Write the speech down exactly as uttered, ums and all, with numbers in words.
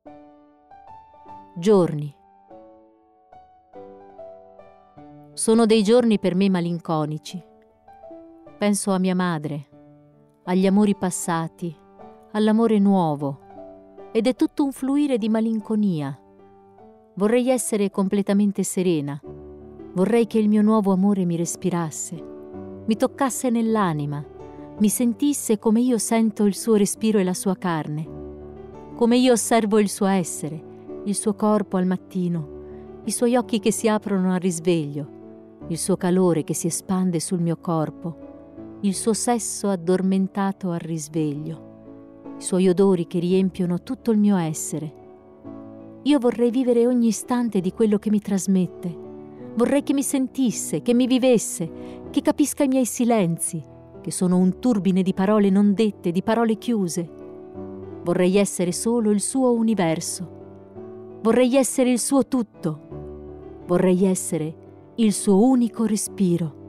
Giorni. Sono dei giorni per me malinconici. Penso a mia madre, agli amori passati, all'amore nuovo, ed è tutto un fluire di malinconia. Vorrei essere completamente serena. Vorrei che il mio nuovo amore mi respirasse, mi toccasse nell'anima, mi sentisse come io sento il suo respiro e la sua carne, come io osservo il suo essere, il suo corpo al mattino, i suoi occhi che si aprono al risveglio, il suo calore che si espande sul mio corpo, il suo sesso addormentato al risveglio, i suoi odori che riempiono tutto il mio essere. Io vorrei vivere ogni istante di quello che mi trasmette. Vorrei che mi sentisse, che mi vivesse, che capisca i miei silenzi, che sono un turbine di parole non dette, di parole chiuse. Vorrei essere solo il suo universo. Vorrei essere il suo tutto. Vorrei essere il suo unico respiro.